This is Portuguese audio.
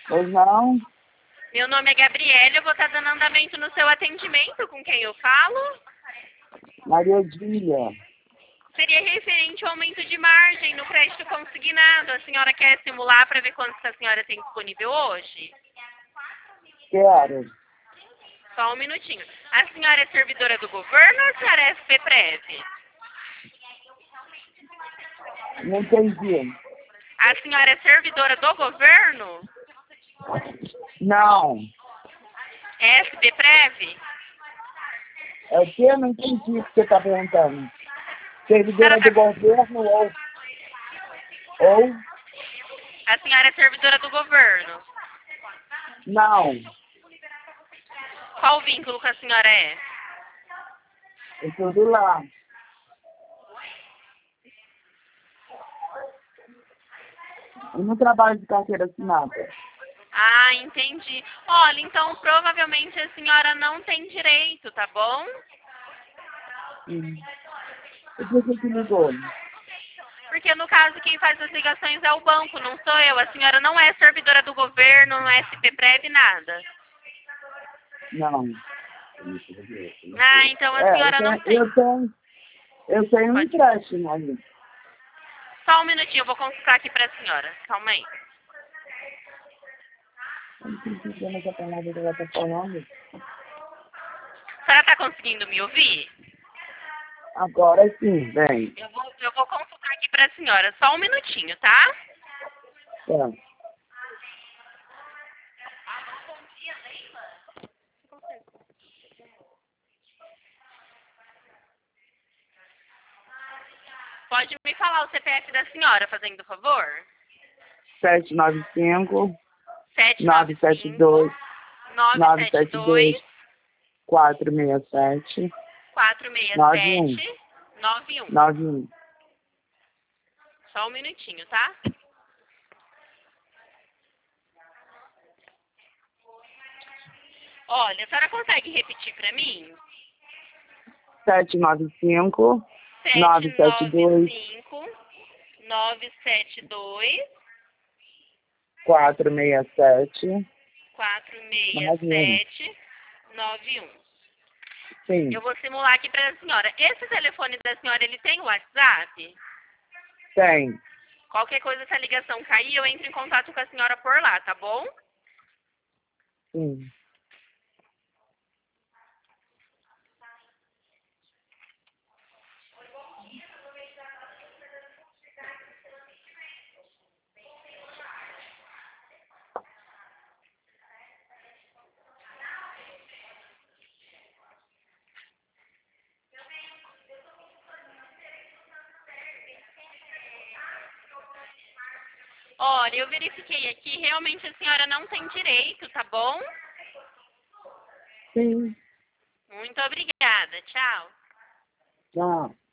Pois não? Meu nome é Gabriela, eu vou estar dando andamento no seu atendimento. Com quem eu falo? Maria Odília. Seria referente ao aumento de margem no crédito consignado. A senhora quer simular para ver quanto que a senhora tem disponível hoje? Quero. Só um minutinho. A senhora é servidora do governo ou a senhora é SPPrev? Não entendi. A senhora é servidora do governo? Não. É SPPrev? É o que? Não entendi o que você está perguntando. A Servidora do governo ou... A senhora é servidora do governo. Não. Qual o vínculo que a senhora é? É tudo lá. Eu não trabalho de carteira assinada. Ah, entendi. Olha, então provavelmente a senhora não tem direito, tá bom? E por que que ligou? Porque no caso quem faz as ligações é o banco, não sou eu. A senhora não é servidora do governo, não é SPPrev, nada. Não. Ah, então a senhora não tem. Eu tenho um Pode. empréstimo ali. Só um minutinho, eu vou consultar aqui pra senhora. Calma aí. Eu não tô entendendo essa palavra que ela está falando. A senhora tá conseguindo me ouvir? Agora sim, bem. Eu vou consultar aqui pra senhora. Só um minutinho, tá? É. Pode me falar o CPF da senhora, fazendo favor? 795 795 972 467 467 91. 91. Só um minutinho, tá? Olha, a senhora consegue repetir pra mim? 795 972 972 467 467 91. Sim, Eu vou simular aqui pra senhora. Esse telefone da senhora, ele tem WhatsApp? tem. Qualquer coisa, se a ligação cair, eu entro em contato com a senhora por lá, tá bom? Sim. Olha, eu verifiquei aqui, realmente a senhora não tem direito, tá bom? Sim. Muito obrigada, tchau. Tchau.